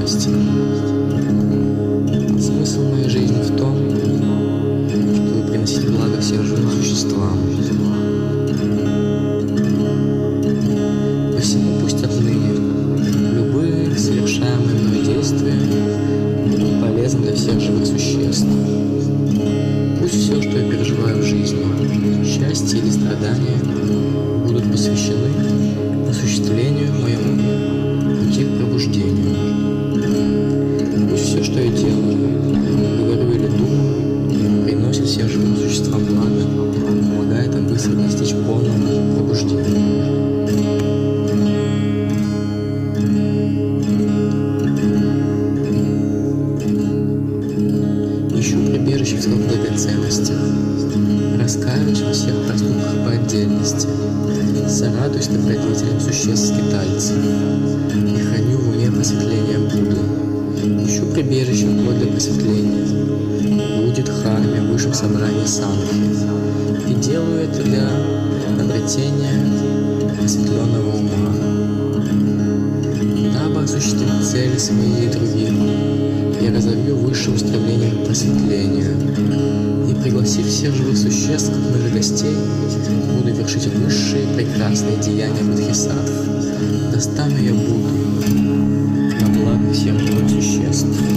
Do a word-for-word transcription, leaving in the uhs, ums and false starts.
радости. Смысл моей жизни в том, чтобы приносить благо всем живым существам. Посему пусть отныне любые совершаемые мной действия будут полезны для всех живых существ. Пусть все, что я переживаю в жизни, счастье или страдания, будут посвящены осуществлению моему пути к пробуждению. Пусть все, что я делаю, говорю или думаю, приносит всем живым существам благо, помогает им быстро достичь полного пробуждения. Ищу прибежище в своих драгоценностях, раскаиваюсь во всех проступках по отдельности, сорадуюсь добродетелям существ-скитальцев и храню в уме просветление Будды. Ищу прибежище вплоть до просветления, будет храме в высшем собрании Сангхи, и делаю это для обретения просветленного ума. Дабы осуществить цели свои и других, я разовью высшее устремление к просветлению, и, пригласив всех живых существ, как моих гостей, буду вершить высшие прекрасные деяния бодхисаттв. Достану я Будду на благо всех живых существ.